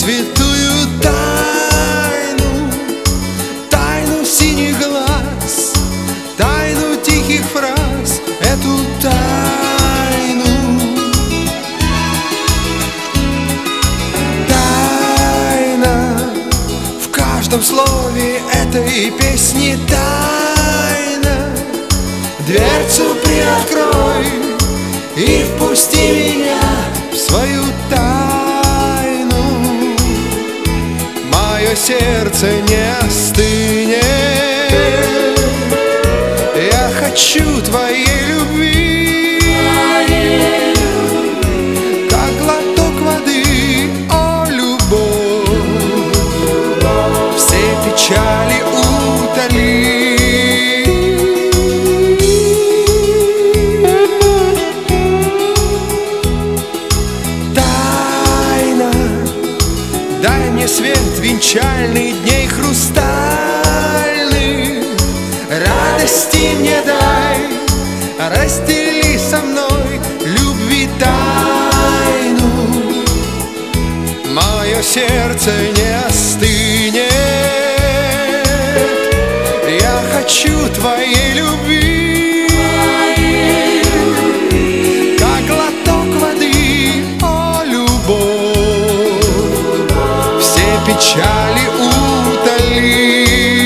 святую тайну, тайну синих глаз, тайну тихих фраз, эту тайну. Тайна в каждом слове этой песни, тайна. Дверцу приоткрой и впусти меня в свою тайну. Мое сердце не остынет, я хочу твоей любви, как глоток воды, о, любовь, все печали утоли. Дай мне свет венчальный дней хрустальных, радости мне дай, раздели со мной любви тайну. Мое сердце не остынет, я хочу твоей любви, как глоток воды, о, любовь, печали утоли.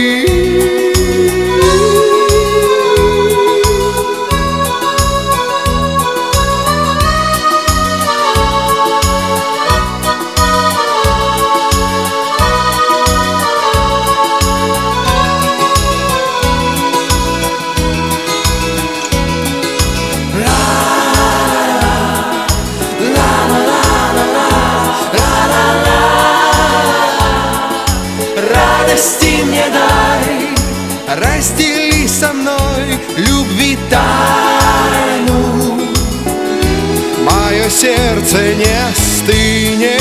Радости мне дай, раздели со мной любви тайну. Мое сердце не остынет,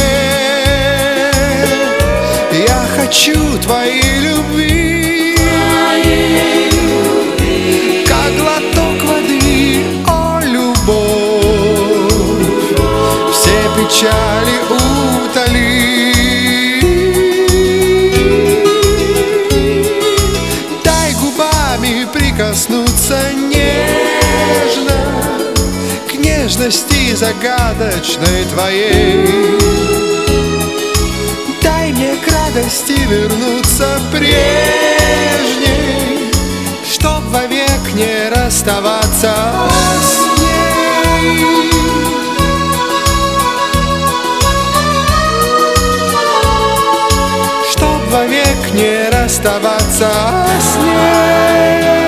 я хочу твоей любви, как глоток воды, о, любовь, все печали утоли. Прикоснуться нежно к нежности загадочной твоей. Дай мне к радости вернуться прежней, чтоб вовек не расставаться с ней. Чтоб вовек не расставаться с ней.